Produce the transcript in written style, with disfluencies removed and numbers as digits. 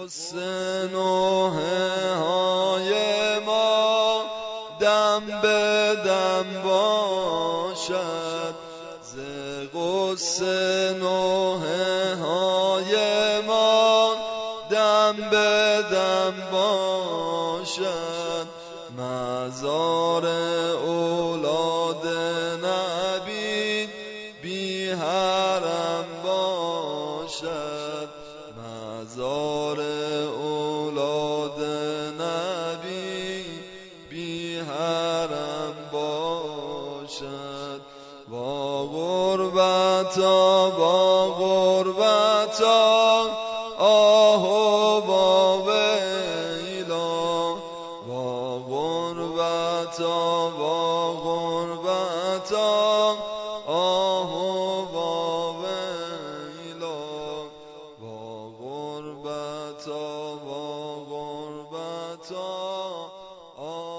غصه نوحه های ما دم به دم باشد، ز غصه نوحه های ما دم به دم باشد. مزار اولاد نبی بی حرم باشد، مزار اولاد نبی بی حرم باشد. با غربتا با غربتا آه و با ویلا، با غربتا با غربتا آه و با ویلا، با غربتا با غربتا آه